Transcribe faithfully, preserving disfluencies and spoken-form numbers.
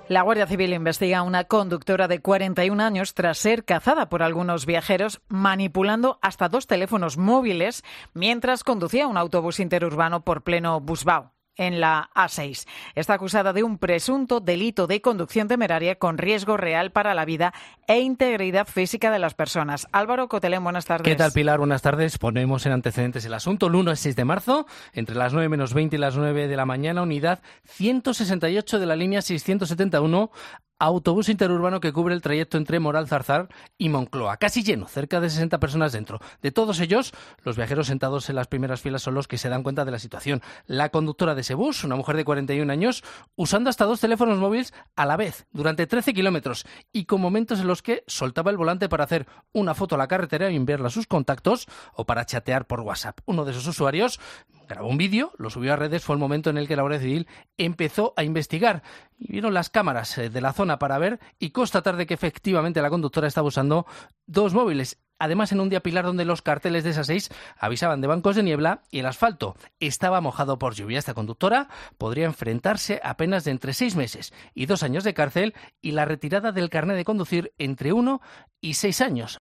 La Guardia Civil investiga a una conductora de cuarenta y un años tras ser cazada por algunos viajeros manipulando hasta dos teléfonos móviles mientras conducía un autobús interurbano por pleno Busbao, en la A seis. Está acusada de un presunto delito de conducción temeraria con riesgo real para la vida e integridad física de las personas. Álvaro Cotelén, buenas tardes. ¿Qué tal, Pilar? Buenas tardes. Ponemos en antecedentes el asunto. El lunes seis de marzo, entre las nueve menos veinte y las nueve de la mañana, unidad ciento sesenta y ocho de la línea seiscientos setenta y uno, autobús interurbano que cubre el trayecto entre Moralzarzar y Moncloa. Casi lleno, cerca de sesenta personas dentro. De todos ellos, los viajeros sentados en las primeras filas son los que se dan cuenta de la situación. La conductora de ese bus, una mujer de cuarenta y un años, usando hasta dos teléfonos móviles a la vez, durante trece kilómetros, y con momentos en los que soltaba el volante para hacer una foto a la carretera y enviarla a sus contactos o para chatear por WhatsApp. Uno de esos usuarios grabó un vídeo, lo subió a redes. Fue el momento en el que la Guardia Civil empezó a investigar. Y vieron las cámaras de la zona para ver y constatar de que efectivamente la conductora estaba usando dos móviles. Además, en un día, Pilar, donde los carteles de esa seis avisaban de bancos de niebla y el asfalto estaba mojado por lluvia. Esta conductora podría enfrentarse a penas de entre seis meses y dos años de cárcel y la retirada del carné de conducir entre uno y seis años.